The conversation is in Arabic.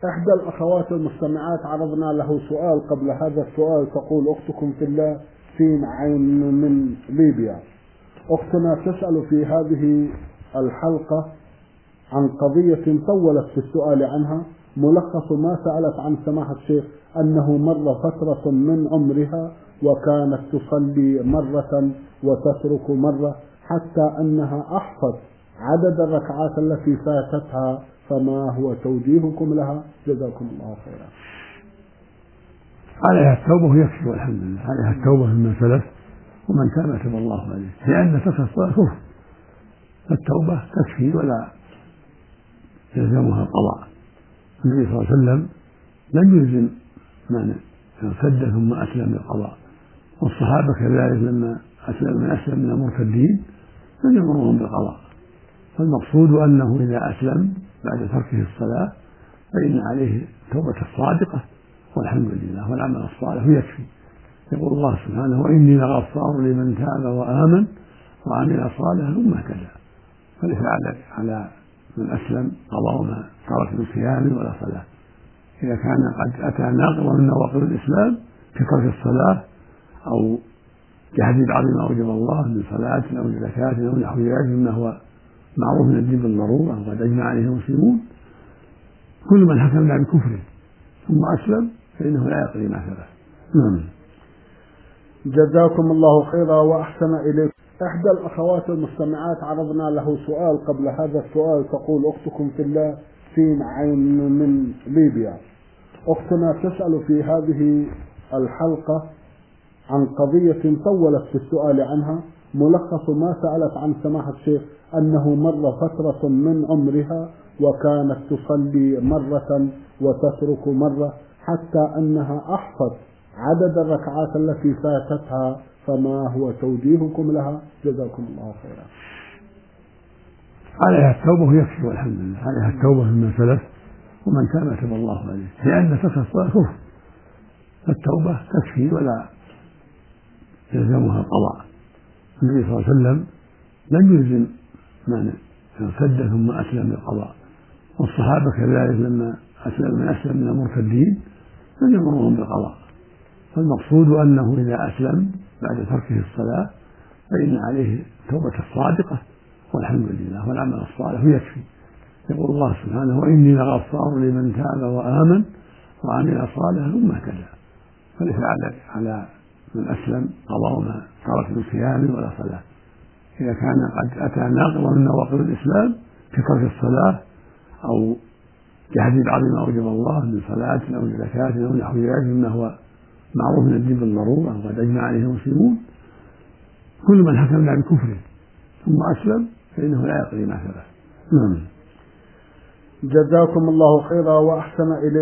إحدى الأخوات المستمعات عرضنا له سؤال قبل هذا السؤال. تقول أختكم في الله سين عين من ليبيا: أختنا تسأل في هذه الحلقة عن قضية طولت في السؤال عنها. ملخص ما سألت عن سماحة الشيخ أنه مر فترة من عمرها وكانت تصلي مرة وتترك مرة، حتى أنها أحفظ عدد الركعات التي فاتتها، فما هو توجيهكم لها؟ جزاكم الله خيرا. عليها التوبة ويكفي، والحمد لله. عليها التوبة مما سلف، ومن تاب تاب الله عليه، لأن ترك الصلاة كفر، فالتوبة تكفي ولا يلزمها القضاء. النبي صلى الله عليه وسلم لم يلزم من ارتد ثم أسلم بالقضاء، والصحابة كذلك لما أسلم من المرتدين لم يأمرهم بالقضاء. فالمقصود أنه إذا أسلم بعد تركه الصلاة فإن عليه التوبة الصادقة والحمد لله والعمل الصالح يكفي. يقول الله سبحانه: وإني لغفار لمن تاب وآمن وعمل صالحا ثم اهتدى. فليس على من أسلم قضاء ما ترك من صيام ولا صلاة إذا كان قد أتى ناقضا من نواقض الإسلام كترك الصلاة أو جحد بعض ما أوجب الله من صلاة أو زكاة أو نحو ذلك مما هو معروف من الدين بالضرورة وقد أجمع عليه المسلمون. كل من حكمنا بكفره ثم أسلم فإنه لا يقضي ما سلف. جزاكم الله خيرا وأحسن إليكم. إحدى الأخوات المستمعات عرضنا له سؤال قبل هذا السؤال. تقول أختكم في الله سين عين من ليبيا: أختنا تسأل في هذه الحلقة عن قضية طولت في السؤال عنها. ملخص ما سألت عن سماحة الشيخ أنه مر فترة من عمرها وكانت تصلي مرة وتترك مرة، حتى أنها أحفظ عدد الركعات التي فاتتها، فما هو توجيهكم لها؟ جزاكم الله خيرا. عليها التوبة ويكفي، والحمد لله. عليها التوبة مما سلف، ومن تاب تاب الله عليه، لأن ترك الصلاة كفر، فالتوبة تكفي ولا يلزمها القضاء. النبي صلى الله عليه وسلم لم يلزم من ارتد ثم أسلم بالقضاء، والصحابة كذلك لما أسلم من المرتدين لم يأمرهم بالقضاء. فالمقصود أنه إذا أسلم بعد تركه الصلاة فإن عليه التوبة الصادقة والحمد لله والعمل الصالح يكفي. يقول الله سبحانه: وإني لغفار لمن تاب وآمن وعمل صالحا ثم اهتدى. فليس على من أسلم قضاء ما ترك من صيام ولا صلاة إذا كان قد أتى ناقضا من نواقض الإسلام كترك الصلاة أو جحد بعض ما أوجب الله من صلاة أو زكاة أو نحو ذلك مما هو معروف من الدين بالضرورة وقد أجمع عليه المسلمون. كل من حكمنا بكفره ثم أسلم فإنه لا يقضي ما سلف. جزاكم الله خيرا وأحسن إليكم.